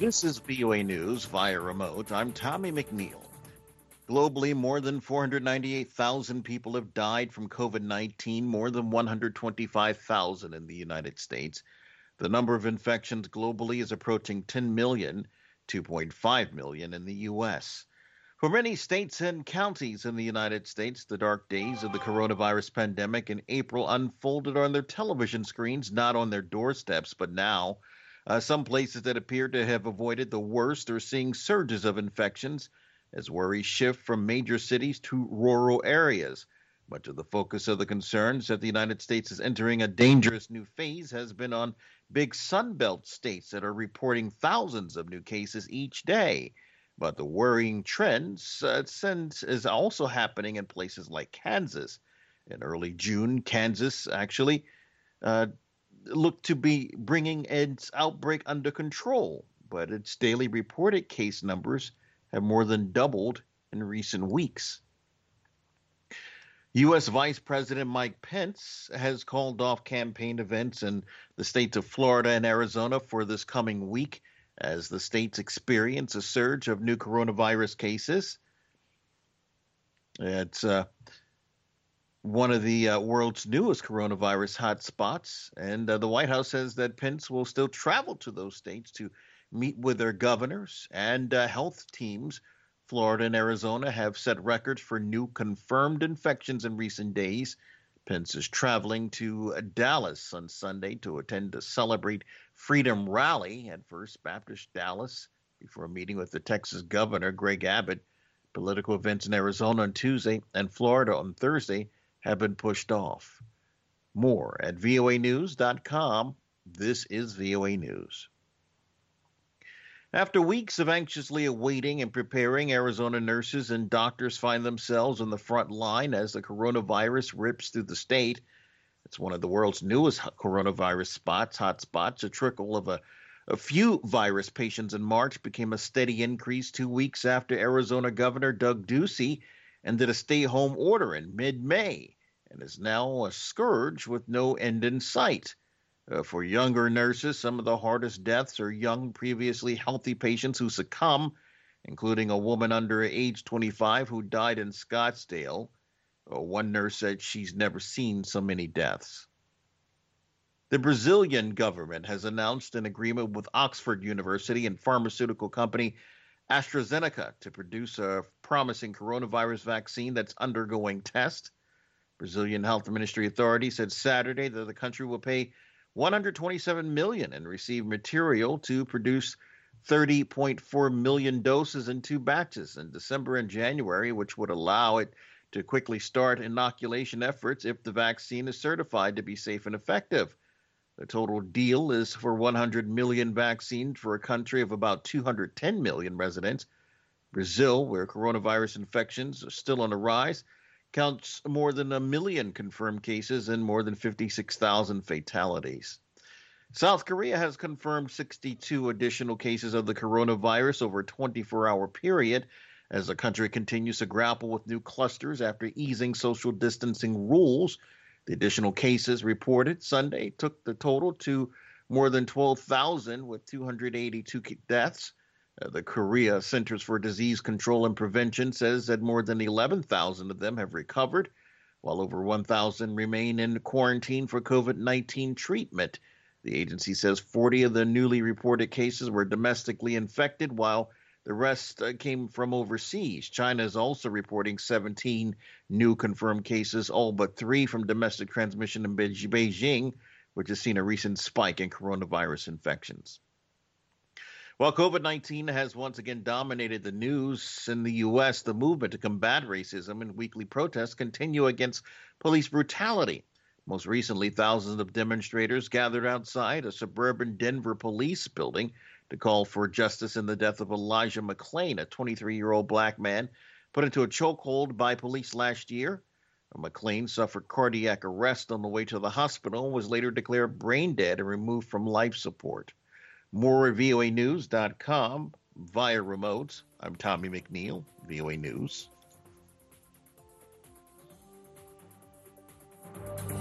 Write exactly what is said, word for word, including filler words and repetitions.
This is V O A News via remote. I'm Tommy McNeil. Globally, more than four hundred ninety-eight thousand people have died from COVID nineteen, more than one hundred twenty-five thousand in the United States. The number of infections globally is approaching ten million, two point five million in the U S. For many states and counties in the United States, the dark days of the coronavirus pandemic in April unfolded on their television screens, not on their doorsteps, but now. Uh, some places that appear to have avoided the worst are seeing surges of infections as worries shift from major cities to rural areas. Much of the focus of the concerns that the United States is entering a dangerous new phase has been on big Sunbelt states that are reporting thousands of new cases each day. But the worrying trends uh, is also happening in places like Kansas. In early June, Kansas actually uh, looked to be bringing its outbreak under control, but its daily reported case numbers have more than doubled in recent weeks. U S. Vice President Mike Pence has called off campaign events in the states of Florida and Arizona for this coming week as the states experience a surge of new coronavirus cases. It's uh, one of the uh, world's newest coronavirus hotspots, and uh, the White House says that Pence will still travel to those states to meet with their governors and uh, health teams. Florida and Arizona have set records for new confirmed infections in recent days. Pence is traveling to Dallas on Sunday to attend a Celebrate Freedom rally at First Baptist Dallas before meeting with the Texas governor, Greg Abbott. Political events in Arizona on Tuesday and Florida on Thursday have been pushed off. More at V O A news dot com. This is V O A News. After weeks of anxiously awaiting and preparing, Arizona nurses and doctors find themselves on the front line as the coronavirus rips through the state. It's one of the world's newest coronavirus spots, hotspots. A trickle of a, a few virus patients in March became a steady increase two weeks after Arizona Governor Doug Ducey ended a stay-home order in mid-May and is now a scourge with no end in sight. Uh, for younger nurses, some of the hardest deaths are young, previously healthy patients who succumb, including a woman under age twenty-five who died in Scottsdale. Uh, one nurse said she's never seen so many deaths. The Brazilian government has announced an agreement with Oxford University and pharmaceutical company AstraZeneca to produce a promising coronavirus vaccine that's undergoing tests. Brazilian Health Ministry Authority said Saturday that the country will pay one hundred twenty-seven million dollars and receive material to produce thirty point four million doses in two batches in December and January, which would allow it to quickly start inoculation efforts if the vaccine is certified to be safe and effective. The total deal is for one hundred million vaccines for a country of about two hundred ten million residents. Brazil, where coronavirus infections are still on the rise, counts more than a million confirmed cases and more than fifty-six thousand fatalities. South Korea has confirmed sixty-two additional cases of the coronavirus over a twenty-four hour period as the country continues to grapple with new clusters after easing social distancing rules. The additional cases reported Sunday took the total to more than twelve thousand, with two hundred eighty-two deaths. Uh, the Korea Centers for Disease Control and Prevention says that more than eleven thousand of them have recovered, while over one thousand remain in quarantine for COVID nineteen treatment. The agency says forty of the newly reported cases were domestically infected, while the rest uh, came from overseas. China is also reporting seventeen new confirmed cases, all but three from domestic transmission in Beijing, which has seen a recent spike in coronavirus infections. While COVID nineteen has once again dominated the news in the U S, the movement to combat racism and weekly protests continue against police brutality. Most recently, thousands of demonstrators gathered outside a suburban Denver police building to call for justice in the death of Elijah McClain, a twenty-three-year-old black man put into a chokehold by police last year. McClain suffered cardiac arrest on the way to the hospital and was later declared brain dead and removed from life support. More at V O A news dot com via remote. I'm Tommy McNeil, V O A News.